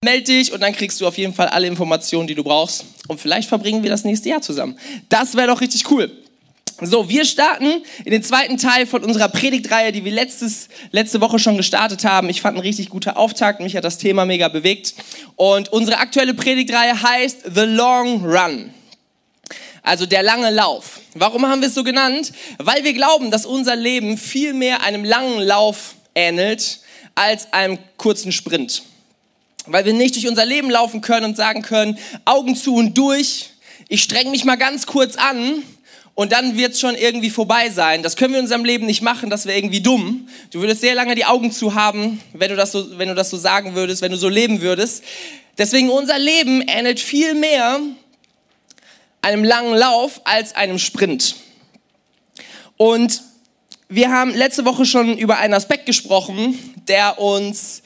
Meld dich und dann kriegst du auf jeden Fall alle Informationen, die du brauchst. Und vielleicht verbringen wir das nächste Jahr zusammen. Das wäre doch richtig cool. So, wir starten in den zweiten Teil von unserer Predigtreihe, die wir letzte Woche schon gestartet haben. Ich fand ein richtig guter Auftakt, mich hat das Thema mega bewegt. Und unsere aktuelle Predigtreihe heißt The Long Run. Also der lange Lauf. Warum haben wir es so genannt? Weil wir glauben, dass unser Leben viel mehr einem langen Lauf ähnelt als einem kurzen Sprint. Weil wir nicht durch unser Leben laufen können und sagen können, Augen zu und durch, ich streng mich mal ganz kurz an und dann wird es schon irgendwie vorbei sein. Das können wir in unserem Leben nicht machen, das wäre irgendwie dumm. Du würdest sehr lange die Augen zu haben, wenn du das so sagen würdest, wenn du so leben würdest. Deswegen unser Leben ähnelt viel mehr einem langen Lauf als einem Sprint. Und wir haben letzte Woche schon über einen Aspekt gesprochen, der uns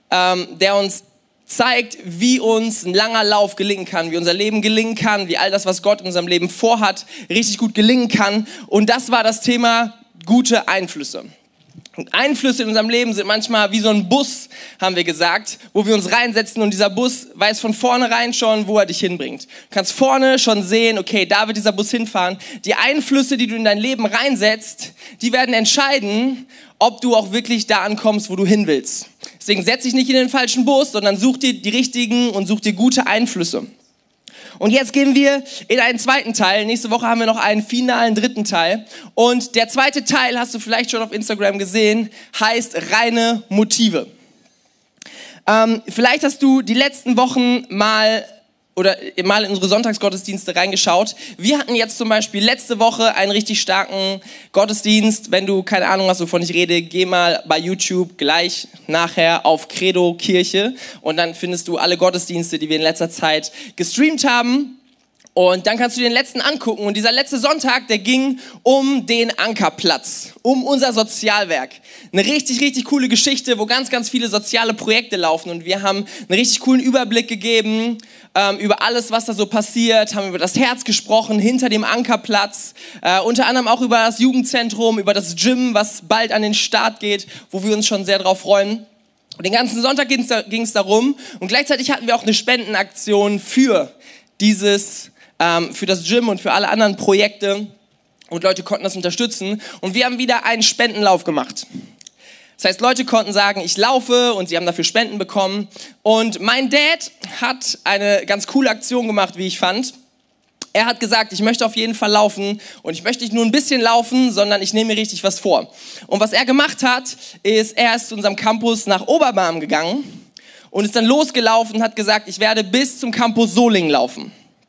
zeigt, wie uns ein langer Lauf gelingen kann, wie unser Leben gelingen kann, wie all das, was Gott in unserem Leben vorhat, richtig gut gelingen kann. Und das war das Thema gute Einflüsse. Und Einflüsse in unserem Leben sind manchmal wie so ein Bus, haben wir gesagt, wo wir uns reinsetzen und dieser Bus weiß von vornherein schon, wo er dich hinbringt. Du kannst vorne schon sehen, okay, da wird dieser Bus hinfahren. Die Einflüsse, die du in dein Leben reinsetzt, die werden entscheiden, ob du auch wirklich da ankommst, wo du hin willst. Deswegen setz dich nicht in den falschen Bus, sondern such dir die richtigen und such dir gute Einflüsse. Und jetzt gehen wir in einen zweiten Teil. Nächste Woche haben wir noch einen finalen dritten Teil. Und der zweite Teil, hast du vielleicht schon auf Instagram gesehen, heißt reine Motive. Vielleicht hast du die letzten Wochen mal in unsere Sonntagsgottesdienste reingeschaut. Wir hatten jetzt zum Beispiel letzte Woche einen richtig starken Gottesdienst. Wenn du keine Ahnung hast, wovon ich rede, geh mal bei YouTube gleich nachher auf Credo Kirche und dann findest du alle Gottesdienste, die wir in letzter Zeit gestreamt haben. Und dann kannst du den letzten angucken. Und dieser letzte Sonntag, der ging um den Ankerplatz, um unser Sozialwerk. Eine richtig, richtig coole Geschichte, wo ganz, ganz viele soziale Projekte laufen. Und wir haben einen richtig coolen Überblick gegeben über alles, was da so passiert, haben über das Herz gesprochen, hinter dem Ankerplatz, unter anderem auch über das Jugendzentrum, über das Gym, was bald an den Start geht, wo wir uns schon sehr drauf freuen. Und den ganzen Sonntag ging es darum. Und gleichzeitig hatten wir auch eine Spendenaktion für das Gym und für alle anderen Projekte und Leute konnten das unterstützen und wir haben wieder einen Spendenlauf gemacht. Das heißt, Leute konnten sagen, ich laufe und sie haben dafür Spenden bekommen und mein Dad hat eine ganz coole Aktion gemacht, wie ich fand. Er hat gesagt, ich möchte auf jeden Fall laufen und ich möchte nicht nur ein bisschen laufen, sondern ich nehme mir richtig was vor. Und was er gemacht hat, ist, er ist zu unserem Campus nach Oberbarm gegangen und ist dann losgelaufen und hat gesagt, ich werde bis zum Campus Solingen laufen.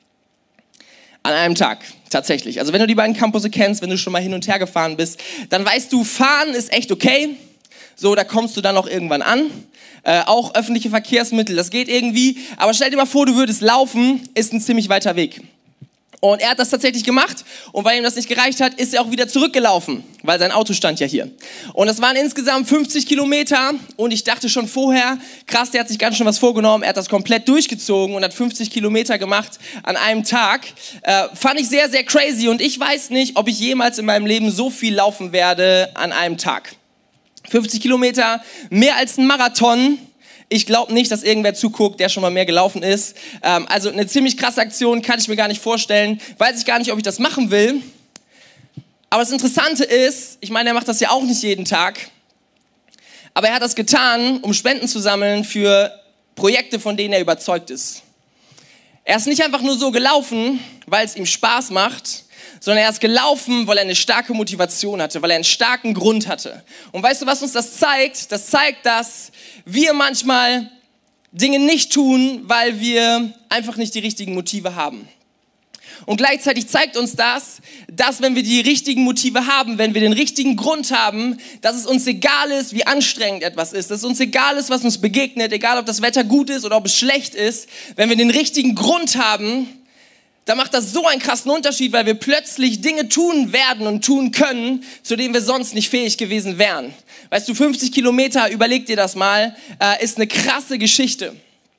An einem Tag, tatsächlich. Also wenn du die beiden Campusse kennst, wenn du schon mal hin und her gefahren bist, dann weißt du, fahren ist echt okay. So, da kommst du dann auch irgendwann an. Auch öffentliche Verkehrsmittel, das geht irgendwie. Aber stell dir mal vor, du würdest laufen, ist ein ziemlich weiter Weg. Und er hat das tatsächlich gemacht und weil ihm das nicht gereicht hat, ist er auch wieder zurückgelaufen, weil sein Auto stand ja hier. Und das waren insgesamt 50 Kilometer und ich dachte schon vorher, krass, der hat sich ganz schön was vorgenommen, er hat das komplett durchgezogen und hat 50 Kilometer gemacht an einem Tag. Fand ich sehr, sehr crazy und ich weiß nicht, ob ich jemals in meinem Leben so viel laufen werde an einem Tag. 50 Kilometer, mehr als ein Marathon. Ich glaube nicht, dass irgendwer zuguckt, der schon mal mehr gelaufen ist. Also eine ziemlich krasse Aktion, kann ich mir gar nicht vorstellen. Weiß ich gar nicht, ob ich das machen will. Aber das Interessante ist, ich meine, er macht das ja auch nicht jeden Tag. Aber er hat das getan, um Spenden zu sammeln für Projekte, von denen er überzeugt ist. Er ist nicht einfach nur so gelaufen, weil es ihm Spaß macht, sondern er ist gelaufen, weil er eine starke Motivation hatte, weil er einen starken Grund hatte. Und weißt du, was uns das zeigt? Das zeigt, dass wir manchmal Dinge nicht tun, weil wir einfach nicht die richtigen Motive haben. Und gleichzeitig zeigt uns das, dass wenn wir die richtigen Motive haben, wenn wir den richtigen Grund haben, dass es uns egal ist, wie anstrengend etwas ist, dass es uns egal ist, was uns begegnet, egal ob das Wetter gut ist oder ob es schlecht ist, wenn wir den richtigen Grund haben, dann macht das so einen krassen Unterschied, weil wir plötzlich Dinge tun werden und tun können, zu denen wir sonst nicht fähig gewesen wären. Weißt du, 50 Kilometer, überleg dir das mal, ist eine krasse Geschichte.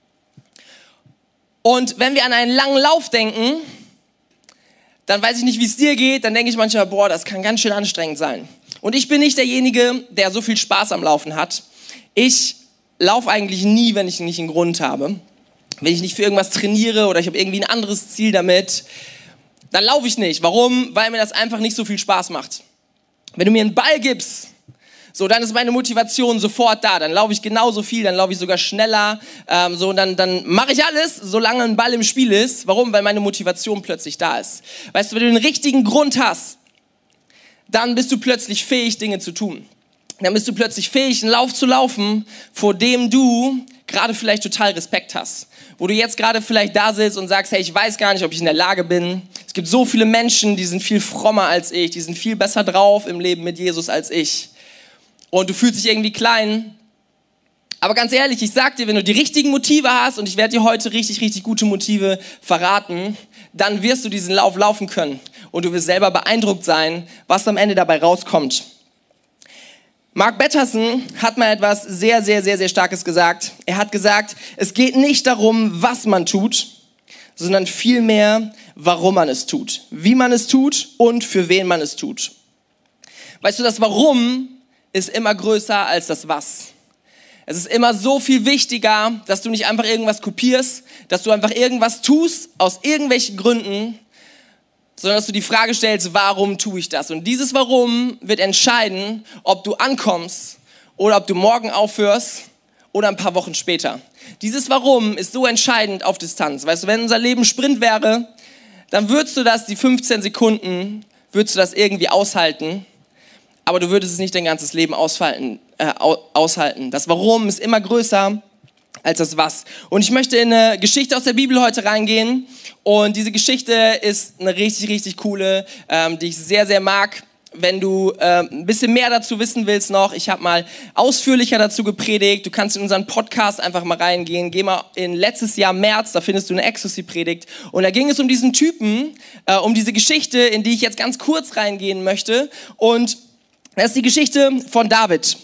Und wenn wir an einen langen Lauf denken, dann weiß ich nicht, wie es dir geht, dann denke ich manchmal, boah, das kann ganz schön anstrengend sein. Und ich bin nicht derjenige, der so viel Spaß am Laufen hat. Ich laufe eigentlich nie, wenn ich nicht einen Grund habe. Wenn ich nicht für irgendwas trainiere oder ich habe irgendwie ein anderes Ziel damit, dann laufe ich nicht. Warum? Weil mir das einfach nicht so viel Spaß macht. Wenn du mir einen Ball gibst, so, dann ist meine Motivation sofort da. Dann laufe ich genauso viel, dann laufe ich sogar schneller. Dann mache ich alles, solange ein Ball im Spiel ist. Warum? Weil meine Motivation plötzlich da ist. Weißt du, wenn du den richtigen Grund hast, dann bist du plötzlich fähig, Dinge zu tun. Dann bist du plötzlich fähig, einen Lauf zu laufen, vor dem du gerade vielleicht total Respekt hast. Wo du jetzt gerade vielleicht da sitzt und sagst, hey, ich weiß gar nicht, ob ich in der Lage bin. Es gibt so viele Menschen, die sind viel frommer als ich, die sind viel besser drauf im Leben mit Jesus als ich. Und du fühlst dich irgendwie klein. Aber ganz ehrlich, ich sag dir, wenn du die richtigen Motive hast, und ich werde dir heute richtig, richtig gute Motive verraten, dann wirst du diesen Lauf laufen können. Und du wirst selber beeindruckt sein, was am Ende dabei rauskommt. Mark Batterson hat mal etwas sehr, sehr, sehr, sehr Starkes gesagt. Er hat gesagt, es geht nicht darum, was man tut, sondern vielmehr, warum man es tut, wie man es tut und für wen man es tut. Weißt du, das Warum ist immer größer als das Was. Es ist immer so viel wichtiger, dass du nicht einfach irgendwas kopierst, dass du einfach irgendwas tust aus irgendwelchen Gründen, sondern dass du die Frage stellst, warum tue ich das? Und dieses Warum wird entscheiden, ob du ankommst oder ob du morgen aufhörst oder ein paar Wochen später. Dieses Warum ist so entscheidend auf Distanz. Weißt du, wenn unser Leben Sprint wäre, dann würdest du das, die 15 Sekunden, würdest du das irgendwie aushalten, aber du würdest es nicht dein ganzes Leben aushalten. Das Warum ist immer größer als das Was. Und ich möchte in eine Geschichte aus der Bibel heute reingehen. Und diese Geschichte ist eine richtig, richtig coole, die ich sehr, sehr mag. Wenn du ein bisschen mehr dazu wissen willst noch, ich habe mal ausführlicher dazu gepredigt. Du kannst in unseren Podcast einfach mal reingehen. Geh mal in letztes Jahr März, da findest du eine Ecstasy-Predigt. Und da ging es um diesen Typen, um diese Geschichte, in die ich jetzt ganz kurz reingehen möchte. Und das ist die Geschichte von David.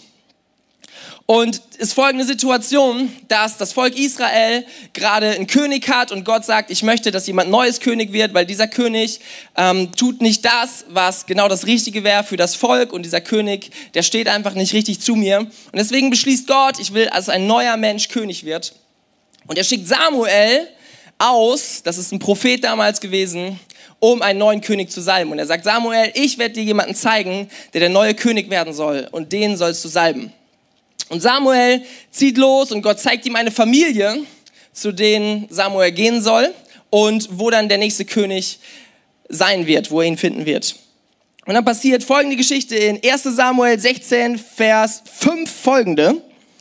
Und es ist folgende Situation, dass das Volk Israel gerade einen König hat und Gott sagt, ich möchte, dass jemand Neues König wird, weil dieser König tut nicht das, was genau das Richtige wäre für das Volk, und dieser König, der steht einfach nicht richtig zu mir. Und deswegen beschließt Gott, ich will, dass ein neuer Mensch König wird. Und er schickt Samuel aus, das ist ein Prophet damals gewesen, um einen neuen König zu salben. Und er sagt, Samuel, ich werde dir jemanden zeigen, der neue König werden soll, und den sollst du salben. Und Samuel zieht los und Gott zeigt ihm eine Familie, zu denen Samuel gehen soll und wo dann der nächste König sein wird, wo er ihn finden wird. Und dann passiert folgende Geschichte in 1. Samuel 16, Vers 5 folgende.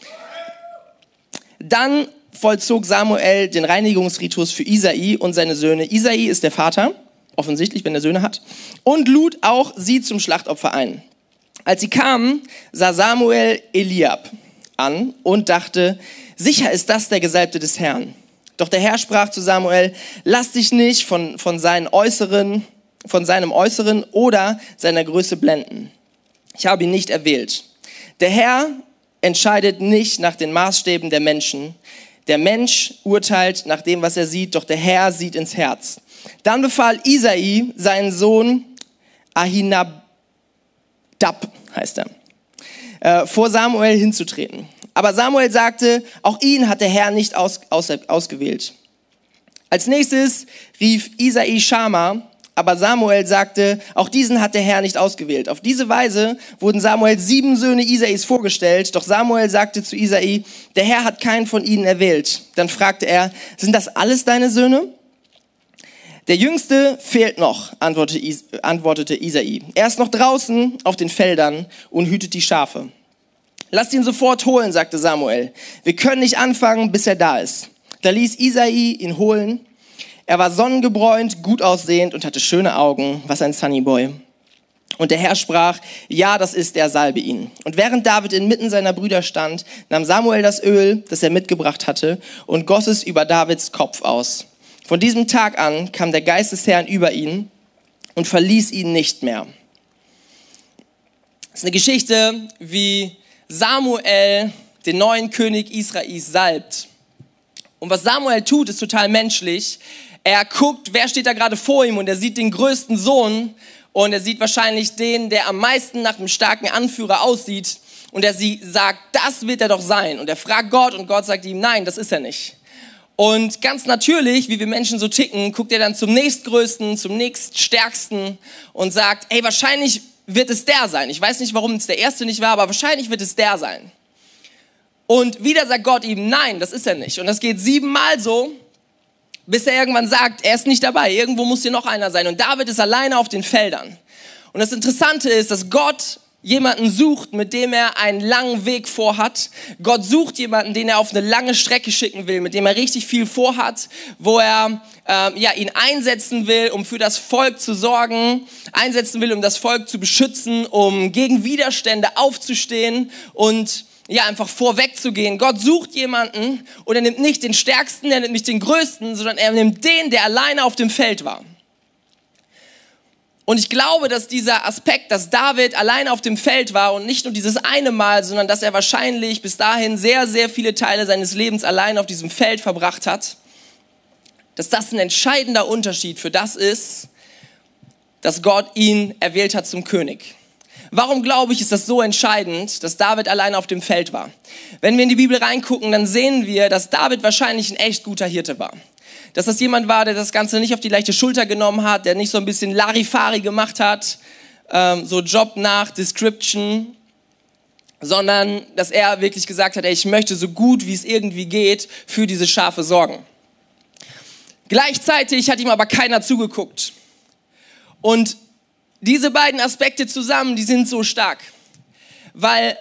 Dann vollzog Samuel den Reinigungsritus für Isai und seine Söhne. Isai ist der Vater, offensichtlich, wenn er Söhne hat, und lud auch sie zum Schlachtopfer ein. Als sie kamen, sah Samuel Eliab an und dachte, sicher ist das der Gesalbte des Herrn. Doch der Herr sprach zu Samuel, lass dich nicht von seinem Äußeren oder seiner Größe blenden. Ich habe ihn nicht erwählt. Der Herr entscheidet nicht nach den Maßstäben der Menschen. Der Mensch urteilt nach dem, was er sieht, doch der Herr sieht ins Herz. Dann befahl Isai seinen Sohn Ahinadab, heißt er, vor Samuel hinzutreten. Aber Samuel sagte, auch ihn hat der Herr nicht ausgewählt. Als nächstes rief Isai Schamma, aber Samuel sagte, auch diesen hat der Herr nicht ausgewählt. Auf diese Weise wurden Samuel 7 Söhne Isais vorgestellt, doch Samuel sagte zu Isai, der Herr hat keinen von ihnen erwählt. Dann fragte er, sind das alles deine Söhne? Der Jüngste fehlt noch, antwortete Isai. Er ist noch draußen auf den Feldern und hütet die Schafe. Lasst ihn sofort holen, sagte Samuel. Wir können nicht anfangen, bis er da ist. Da ließ Isai ihn holen. Er war sonnengebräunt, gut aussehend und hatte schöne Augen, was ein Sunnyboy. Und der Herr sprach, ja, das ist er, salbe ihn. Und während David inmitten seiner Brüder stand, nahm Samuel das Öl, das er mitgebracht hatte, und goss es über Davids Kopf aus. Von diesem Tag an kam der Geist des Herrn über ihn und verließ ihn nicht mehr. Das ist eine Geschichte, wie Samuel den neuen König Israels salbt. Und was Samuel tut, ist total menschlich. Er guckt, wer steht da gerade vor ihm, und er sieht den größten Sohn und er sieht wahrscheinlich den, der am meisten nach einem starken Anführer aussieht. und er sie sagt, das wird er doch sein. Und er fragt Gott und Gott sagt ihm, nein, das ist er nicht. Und ganz natürlich, wie wir Menschen so ticken, guckt er dann zum nächstgrößten, zum nächststärksten und sagt, ey, wahrscheinlich wird es der sein. Ich weiß nicht, warum es der erste nicht war, aber wahrscheinlich wird es der sein. Und wieder sagt Gott ihm, nein, das ist er nicht. Und das geht 7-mal so, bis er irgendwann sagt, er ist nicht dabei. Irgendwo muss hier noch einer sein. Und David ist alleine auf den Feldern. Und das Interessante ist, dass Gott jemanden sucht, mit dem er einen langen Weg vorhat. Gott sucht jemanden, den er auf eine lange Strecke schicken will, mit dem er richtig viel vorhat, wo er ihn einsetzen will, um für das Volk zu sorgen, einsetzen will, um das Volk zu beschützen, um gegen Widerstände aufzustehen und einfach vorwegzugehen. Gott sucht jemanden und er nimmt nicht den Stärksten, er nimmt nicht den Größten, sondern er nimmt den, der alleine auf dem Feld war. Und ich glaube, dass dieser Aspekt, dass David alleine auf dem Feld war und nicht nur dieses eine Mal, sondern dass er wahrscheinlich bis dahin sehr, sehr viele Teile seines Lebens allein auf diesem Feld verbracht hat, dass das ein entscheidender Unterschied für das ist, dass Gott ihn erwählt hat zum König. Warum glaube ich, ist das so entscheidend, dass David alleine auf dem Feld war? Wenn wir in die Bibel reingucken, dann sehen wir, dass David wahrscheinlich ein echt guter Hirte war. Dass das jemand war, der das Ganze nicht auf die leichte Schulter genommen hat, der nicht so ein bisschen Larifari gemacht hat, so Job nach Description, sondern dass er wirklich gesagt hat, ey, ich möchte so gut wie es irgendwie geht für diese Schafe sorgen. Gleichzeitig hat ihm aber keiner zugeguckt. Und diese beiden Aspekte zusammen, die sind so stark, weil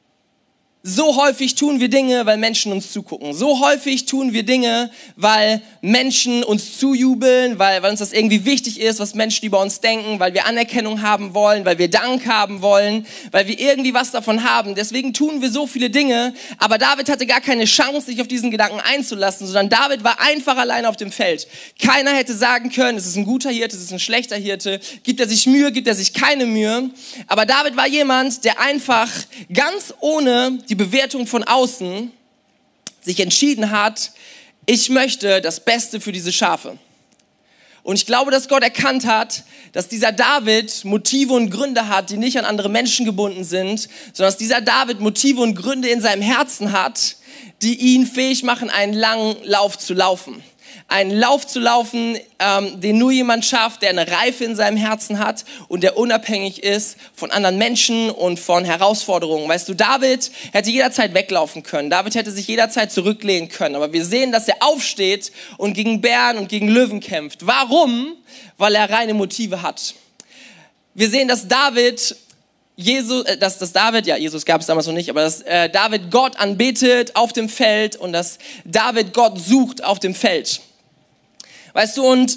so häufig tun wir Dinge, weil Menschen uns zugucken. So häufig tun wir Dinge, weil Menschen uns zujubeln, weil uns das irgendwie wichtig ist, was Menschen über uns denken, weil wir Anerkennung haben wollen, weil wir Dank haben wollen, weil wir irgendwie was davon haben. Deswegen tun wir so viele Dinge, aber David hatte gar keine Chance, sich auf diesen Gedanken einzulassen, sondern David war einfach allein auf dem Feld. Keiner hätte sagen können, es ist ein guter Hirte, es ist ein schlechter Hirte, gibt er sich Mühe, gibt er sich keine Mühe. Aber David war jemand, der einfach ganz ohne die Bewertung von außen sich entschieden hat, ich möchte das Beste für diese Schafe. Und ich glaube, dass Gott erkannt hat, dass dieser David Motive und Gründe hat, die nicht an andere Menschen gebunden sind, sondern dass dieser David Motive und Gründe in seinem Herzen hat, die ihn fähig machen, einen langen Lauf zu laufen. Einen Lauf zu laufen, den nur jemand schafft, der eine Reife in seinem Herzen hat und der unabhängig ist von anderen Menschen und von Herausforderungen. Weißt du, David hätte jederzeit weglaufen können. David hätte sich jederzeit zurücklehnen können. Aber wir sehen, dass er aufsteht und gegen Bären und gegen Löwen kämpft. Warum? Weil er reine Motive hat. Wir sehen, dass David Jesus gab es damals noch nicht, aber dass David Gott anbetet auf dem Feld und dass David Gott sucht auf dem Feld. Weißt du, und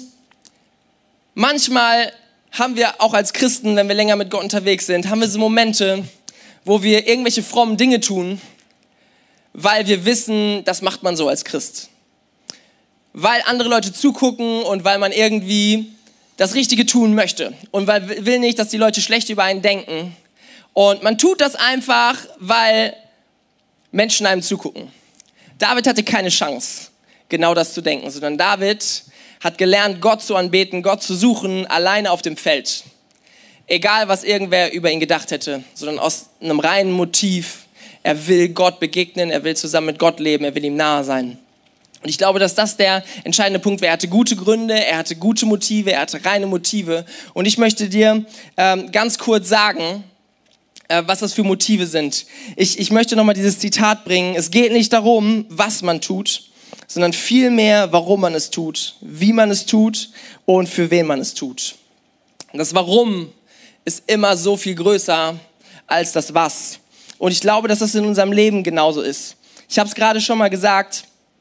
manchmal haben wir auch als Christen, wenn wir länger mit Gott unterwegs sind, haben wir so Momente, wo wir irgendwelche frommen Dinge tun, weil wir wissen, das macht man so als Christ. Weil andere Leute zugucken und weil man irgendwie das Richtige tun möchte und weil will nicht, dass die Leute schlecht über einen denken. Und man tut das einfach, weil Menschen einem zugucken. David hatte keine Chance, genau das zu denken, sondern David hat gelernt, Gott zu anbeten, Gott zu suchen, alleine auf dem Feld. Egal, was irgendwer über ihn gedacht hätte, sondern aus einem reinen Motiv. Er will Gott begegnen, er will zusammen mit Gott leben, er will ihm nahe sein. Und ich glaube, dass das der entscheidende Punkt war. Er hatte gute Gründe, er hatte gute Motive, er hatte reine Motive. Und ich möchte dir ganz kurz sagen, was das für Motive sind. Ich möchte nochmal dieses Zitat bringen. Es geht nicht darum, was man tut, sondern vielmehr, warum man es tut, wie man es tut und für wen man es tut. Und das Warum ist immer so viel größer als das Was. Und ich glaube, dass das in unserem Leben genauso ist. Ich habe es gerade schon mal gesagt,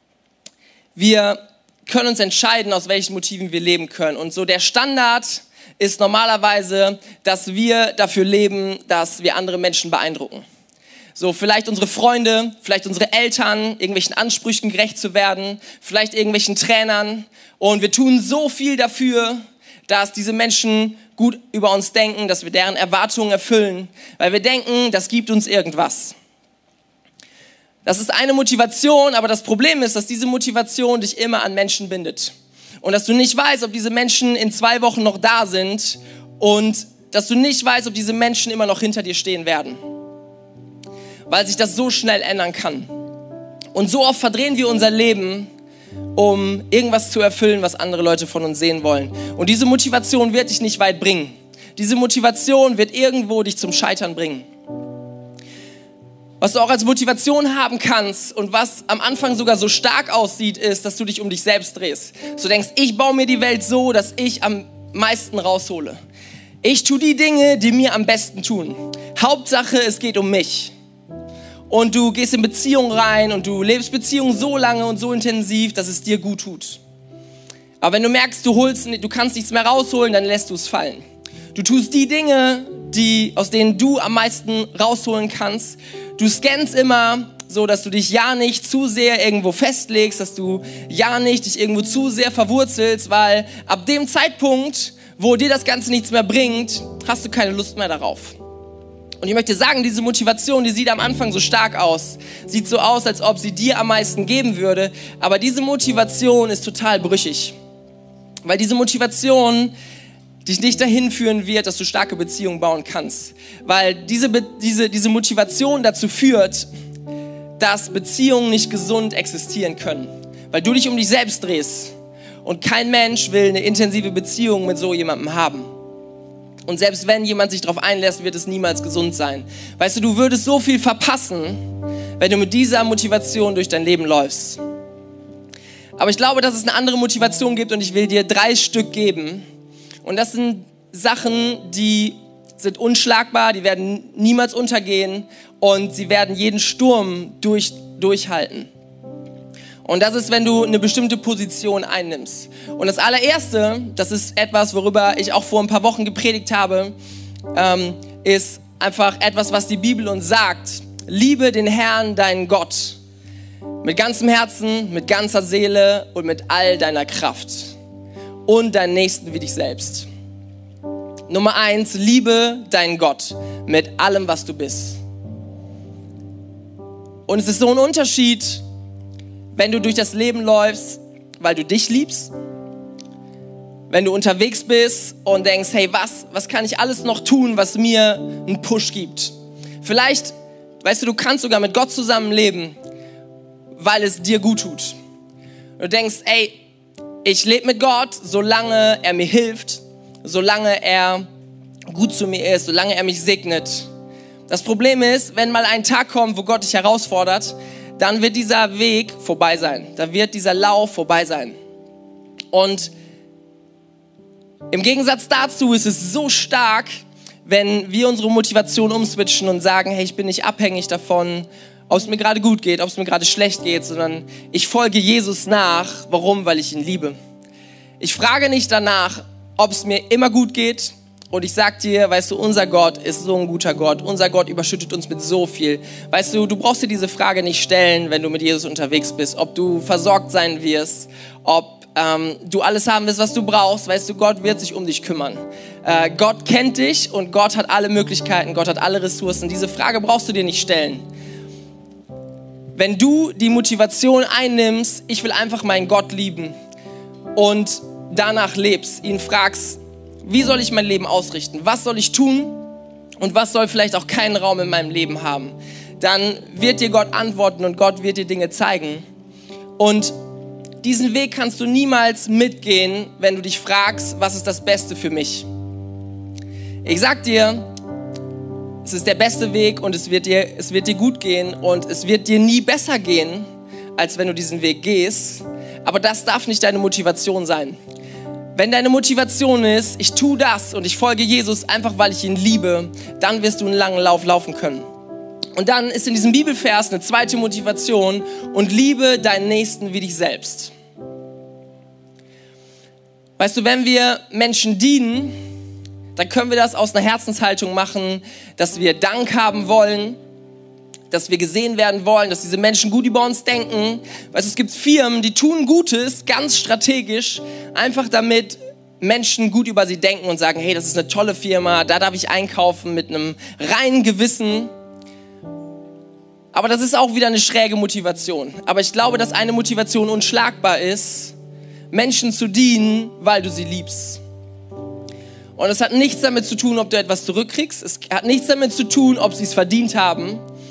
wir können uns entscheiden, aus welchen Motiven wir leben können. Und so der Standard ist normalerweise, dass wir dafür leben, dass wir andere Menschen beeindrucken. So, vielleicht unsere Freunde, vielleicht unsere Eltern, irgendwelchen Ansprüchen gerecht zu werden, vielleicht irgendwelchen Trainern. Und wir tun so viel dafür, dass diese Menschen gut über uns denken, dass wir deren Erwartungen erfüllen, weil wir denken, das gibt uns irgendwas. Das ist eine Motivation, aber das Problem ist, dass diese Motivation dich immer an Menschen bindet. Und dass du nicht weißt, ob diese Menschen in 2 Wochen noch da sind und dass du nicht weißt, ob diese Menschen immer noch hinter dir stehen werden. weil sich das so schnell ändern kann. Und so oft verdrehen wir unser Leben, um irgendwas zu erfüllen, was andere Leute von uns sehen wollen. Und diese Motivation wird dich nicht weit bringen. Diese Motivation wird irgendwo dich zum Scheitern bringen. Was du auch als Motivation haben kannst und was am Anfang sogar so stark aussieht, ist, dass du dich um dich selbst drehst. Du denkst, ich baue mir die Welt so, dass ich am meisten raushole. Ich tue die Dinge, die mir am besten tun. Hauptsache, es geht um mich. Und du gehst in Beziehungen rein und du lebst Beziehungen so lange und so intensiv, dass es dir gut tut. Aber wenn du merkst, du kannst nichts mehr rausholen, dann lässt du es fallen. Du tust die Dinge, aus denen du am meisten rausholen kannst. Du scannst immer so, dass du dich ja nicht zu sehr irgendwo festlegst, dass du ja nicht dich irgendwo zu sehr verwurzelst, weil ab dem Zeitpunkt, wo dir das Ganze nichts mehr bringt, hast du keine Lust mehr darauf. Und ich möchte sagen, diese Motivation, die sieht am Anfang so stark aus. Sieht so aus, als ob sie dir am meisten geben würde. Aber diese Motivation ist total brüchig. Weil diese Motivation dich nicht dahin führen wird, dass du starke Beziehungen bauen kannst. Weil diese Motivation dazu führt, dass Beziehungen nicht gesund existieren können. Weil du dich um dich selbst drehst. Und kein Mensch will eine intensive Beziehung mit so jemandem haben. Und selbst wenn jemand sich darauf einlässt, wird es niemals gesund sein. Weißt du, du würdest so viel verpassen, wenn du mit dieser Motivation durch dein Leben läufst. Aber ich glaube, dass es eine andere Motivation gibt und ich will dir 3 Stück geben. Und das sind Sachen, die sind unschlagbar, die werden niemals untergehen und sie werden jeden Sturm durchhalten. Und das ist, wenn du eine bestimmte Position einnimmst. Und das allererste, das ist etwas, worüber ich auch vor ein paar Wochen gepredigt habe, ist einfach etwas, was die Bibel uns sagt. Liebe den Herrn, deinen Gott, mit ganzem Herzen, mit ganzer Seele und mit all deiner Kraft. Und deinen Nächsten wie dich selbst. Nummer 1, liebe deinen Gott mit allem, was du bist. Und es ist so ein Unterschied, wenn du durch das Leben läufst, weil du dich liebst. Wenn du unterwegs bist und denkst, hey, was kann ich alles noch tun, was mir einen Push gibt? Vielleicht, weißt du kannst sogar mit Gott zusammenleben, weil es dir gut tut. Du denkst, ey, ich lebe mit Gott, solange er mir hilft, solange er gut zu mir ist, solange er mich segnet. Das Problem ist, wenn mal ein Tag kommt, wo Gott dich herausfordert, dann wird dieser Weg vorbei sein. Da wird dieser Lauf vorbei sein. Und im Gegensatz dazu ist es so stark, wenn wir unsere Motivation umswitchen und sagen, hey, ich bin nicht abhängig davon, ob es mir gerade gut geht, ob es mir gerade schlecht geht, sondern ich folge Jesus nach. Warum? Weil ich ihn liebe. Ich frage nicht danach, ob es mir immer gut geht. Und ich sag dir, weißt du, unser Gott ist so ein guter Gott. Unser Gott überschüttet uns mit so viel. Weißt du, du brauchst dir diese Frage nicht stellen, wenn du mit Jesus unterwegs bist. Ob du versorgt sein wirst, ob du alles haben wirst, was du brauchst. Weißt du, Gott wird sich um dich kümmern. Gott kennt dich und Gott hat alle Möglichkeiten. Gott hat alle Ressourcen. Diese Frage brauchst du dir nicht stellen. Wenn du die Motivation einnimmst, ich will einfach meinen Gott lieben und danach lebst, ihn fragst, wie soll ich mein Leben ausrichten? Was soll ich tun? Und was soll vielleicht auch keinen Raum in meinem Leben haben? Dann wird dir Gott antworten und Gott wird dir Dinge zeigen. Und diesen Weg kannst du niemals mitgehen, wenn du dich fragst, was ist das Beste für mich? Ich sag dir, es ist der beste Weg und es wird dir gut gehen und es wird dir nie besser gehen, als wenn du diesen Weg gehst. Aber das darf nicht deine Motivation sein. Wenn deine Motivation ist, ich tue das und ich folge Jesus einfach, weil ich ihn liebe, dann wirst du einen langen Lauf laufen können. Und dann ist in diesem Bibelvers eine zweite Motivation und liebe deinen Nächsten wie dich selbst. Weißt du, wenn wir Menschen dienen, dann können wir das aus einer Herzenshaltung machen, dass wir Dank haben wollen, dass wir gesehen werden wollen, dass diese Menschen gut über uns denken. Weißt du, es gibt Firmen, die tun Gutes, ganz strategisch, einfach damit Menschen gut über sie denken und sagen, hey, das ist eine tolle Firma, da darf ich einkaufen mit einem reinen Gewissen. Aber das ist auch wieder eine schräge Motivation. Aber ich glaube, dass eine Motivation unschlagbar ist, Menschen zu dienen, weil du sie liebst. Und es hat nichts damit zu tun, ob du etwas zurückkriegst. Es hat nichts damit zu tun, ob sie es verdient haben.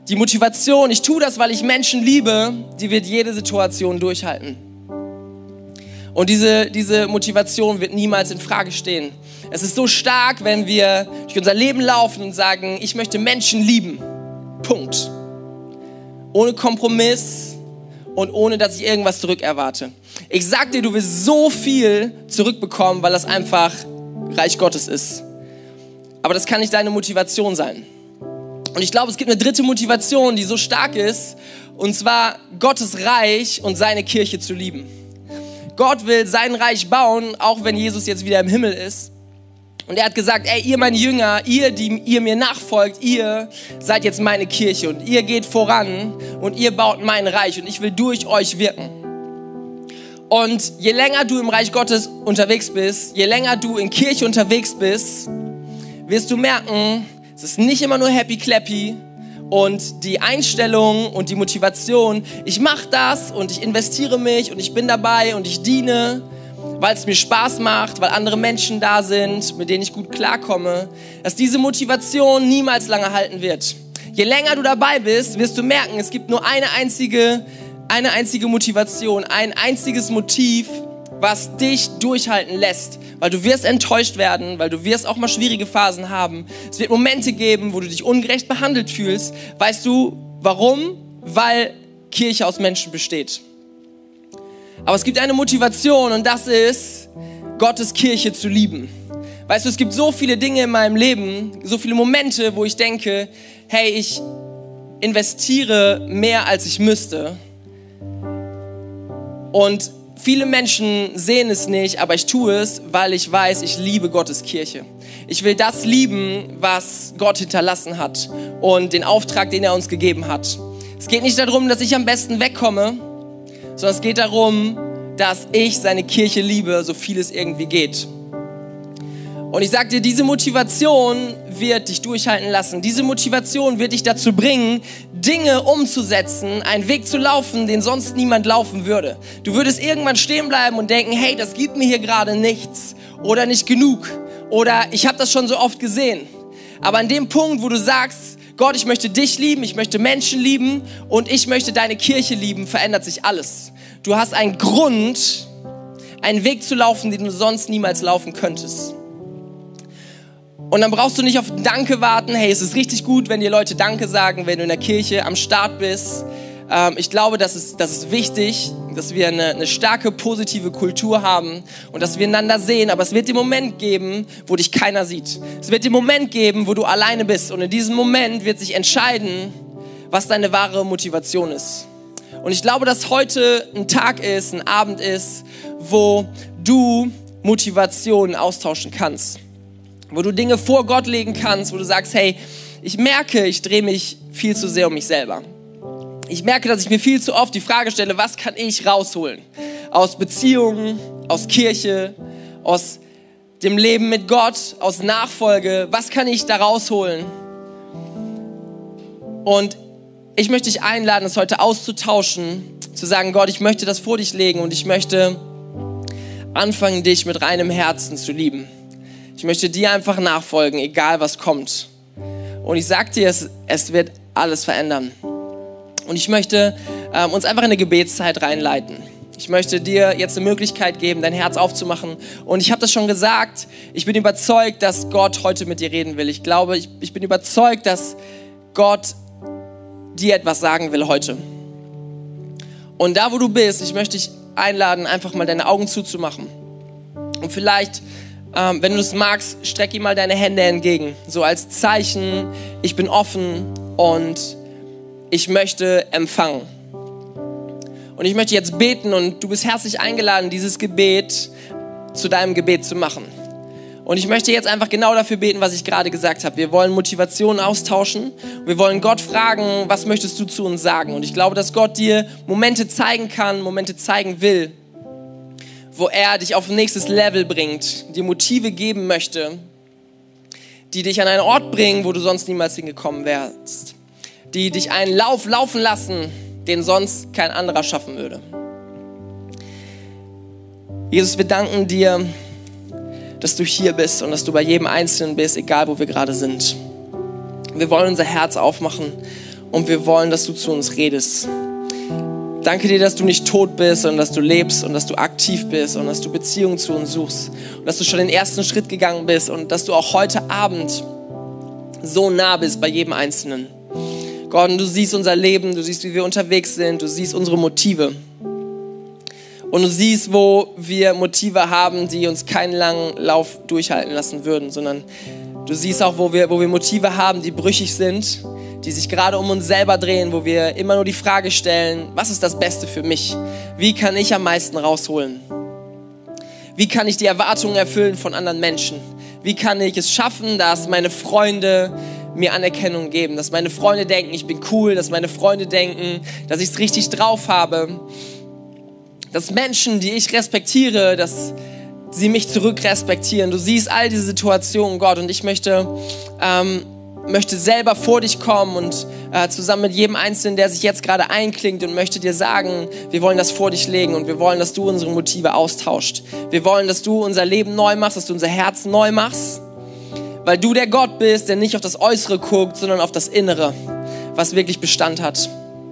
Die Motivation, ich tue das, weil ich Menschen liebe, die wird jede Situation durchhalten. Und diese Motivation wird niemals in Frage stehen. Es ist so stark, wenn wir durch unser Leben laufen und sagen, ich möchte Menschen lieben. Punkt. Ohne Kompromiss und ohne, dass ich irgendwas zurückerwarte. Ich sag dir, du wirst so viel zurückbekommen, weil das einfach Reich Gottes ist. Aber das kann nicht deine Motivation sein. Und ich glaube, es gibt eine dritte Motivation, die so stark ist, und zwar Gottes Reich und seine Kirche zu lieben. Gott will sein Reich bauen, auch wenn Jesus jetzt wieder im Himmel ist. Und er hat gesagt, ey, ihr meine Jünger, ihr, die ihr mir nachfolgt, ihr seid jetzt meine Kirche und ihr geht voran und ihr baut mein Reich und ich will durch euch wirken. Und je länger du im Reich Gottes unterwegs bist, je länger du in Kirche unterwegs bist, wirst du merken, es ist nicht immer nur happy clappy und die Einstellung und die Motivation, ich mache das und ich investiere mich und ich bin dabei und ich diene, weil es mir Spaß macht, weil andere Menschen da sind, mit denen ich gut klarkomme, dass diese Motivation niemals lange halten wird. Je länger du dabei bist, wirst du merken, es gibt nur eine einzige Motivation, ein einziges Motiv, was dich durchhalten lässt. Weil du wirst enttäuscht werden, weil du wirst auch mal schwierige Phasen haben. Es wird Momente geben, wo du dich ungerecht behandelt fühlst. Weißt du, warum? Weil Kirche aus Menschen besteht. Aber es gibt eine Motivation und das ist, Gottes Kirche zu lieben. Weißt du, es gibt so viele Dinge in meinem Leben, so viele Momente, wo ich denke, hey, ich investiere mehr, als ich müsste. Und viele Menschen sehen es nicht, aber ich tue es, weil ich weiß, ich liebe Gottes Kirche. Ich will das lieben, was Gott hinterlassen hat und den Auftrag, den er uns gegeben hat. Es geht nicht darum, dass ich am besten wegkomme, sondern es geht darum, dass ich seine Kirche liebe, so viel es irgendwie geht. Und ich sag dir, diese Motivation wird dich durchhalten lassen. Diese Motivation wird dich dazu bringen, Dinge umzusetzen, einen Weg zu laufen, den sonst niemand laufen würde. Du würdest irgendwann stehen bleiben und denken, hey, das gibt mir hier gerade nichts oder nicht genug oder ich habe das schon so oft gesehen. Aber an dem Punkt, wo du sagst, Gott, ich möchte dich lieben, ich möchte Menschen lieben und ich möchte deine Kirche lieben, verändert sich alles. Du hast einen Grund, einen Weg zu laufen, den du sonst niemals laufen könntest. Und dann brauchst du nicht auf Danke warten. Hey, es ist richtig gut, wenn dir Leute Danke sagen, wenn du in der Kirche am Start bist. Ich glaube, das ist wichtig, dass wir eine starke, positive Kultur haben und dass wir einander sehen. Aber es wird den Moment geben, wo dich keiner sieht. Es wird den Moment geben, wo du alleine bist. Und in diesem Moment wird sich entscheiden, was deine wahre Motivation ist. Und ich glaube, dass heute ein Tag ist, ein Abend ist, wo du Motivationen austauschen kannst. Wo du Dinge vor Gott legen kannst, wo du sagst, hey, ich merke, ich drehe mich viel zu sehr um mich selber. Ich merke, dass ich mir viel zu oft die Frage stelle, was kann ich rausholen? Aus Beziehungen, aus Kirche, aus dem Leben mit Gott, aus Nachfolge, was kann ich da rausholen? Und ich möchte dich einladen, das heute auszutauschen, zu sagen, Gott, ich möchte das vor dich legen und ich möchte anfangen, dich mit reinem Herzen zu lieben. Ich möchte dir einfach nachfolgen, egal was kommt. Und ich sag dir, es wird alles verändern. Und ich möchte uns einfach in eine Gebetszeit reinleiten. Ich möchte dir jetzt eine Möglichkeit geben, dein Herz aufzumachen. Und ich habe das schon gesagt, ich bin überzeugt, dass Gott heute mit dir reden will. Ich glaube, ich bin überzeugt, dass Gott dir etwas sagen will heute. Und da, wo du bist, ich möchte dich einladen, einfach mal deine Augen zuzumachen. Und vielleicht, wenn du es magst, streck ihm mal deine Hände entgegen. So als Zeichen, ich bin offen und ich möchte empfangen. Und ich möchte jetzt beten und du bist herzlich eingeladen, dieses Gebet zu deinem Gebet zu machen. Und ich möchte jetzt einfach genau dafür beten, was ich gerade gesagt habe. Wir wollen Motivation austauschen. Wir wollen Gott fragen, was möchtest du zu uns sagen? Und ich glaube, dass Gott dir Momente zeigen kann, Momente zeigen will, wo er dich auf ein nächstes Level bringt, dir Motive geben möchte, die dich an einen Ort bringen, wo du sonst niemals hingekommen wärst. Die dich einen Lauf laufen lassen, den sonst kein anderer schaffen würde. Jesus, wir danken dir, dass du hier bist und dass du bei jedem Einzelnen bist, egal wo wir gerade sind. Wir wollen unser Herz aufmachen und wir wollen, dass du zu uns redest. Danke dir, dass du nicht tot bist, sondern dass du lebst und dass du aktiv bist und dass du Beziehungen zu uns suchst und dass du schon den ersten Schritt gegangen bist und dass du auch heute Abend so nah bist bei jedem Einzelnen. Gott, und du siehst unser Leben, du siehst, wie wir unterwegs sind, du siehst unsere Motive. Und du siehst, wo wir Motive haben, die uns keinen langen Lauf durchhalten lassen würden, sondern du siehst auch, wo wir Motive haben, die brüchig sind, die sich gerade um uns selber drehen, wo wir immer nur die Frage stellen, was ist das Beste für mich? Wie kann ich am meisten rausholen? Wie kann ich die Erwartungen erfüllen von anderen Menschen? Wie kann ich es schaffen, dass meine Freunde mir Anerkennung geben, dass meine Freunde denken, ich bin cool, dass meine Freunde denken, dass ich es richtig drauf habe, dass Menschen, die ich respektiere, dass sie mich zurückrespektieren. Du siehst all diese Situationen, Gott, und ich möchte selber vor dich kommen und zusammen mit jedem Einzelnen, der sich jetzt gerade einklingt, und möchte dir sagen, wir wollen das vor dich legen und wir wollen, dass du unsere Motive austauscht. Wir wollen, dass du unser Leben neu machst, dass du unser Herz neu machst, weil du der Gott bist, der nicht auf das Äußere guckt, sondern auf das Innere, was wirklich Bestand hat.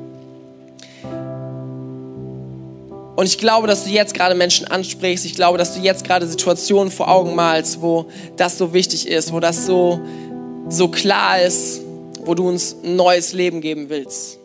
Und ich glaube, dass du jetzt gerade Menschen ansprichst. Ich glaube, dass du jetzt gerade Situationen vor Augen malst, wo das so wichtig ist, wo das so klar ist, wo du uns ein neues Leben geben willst.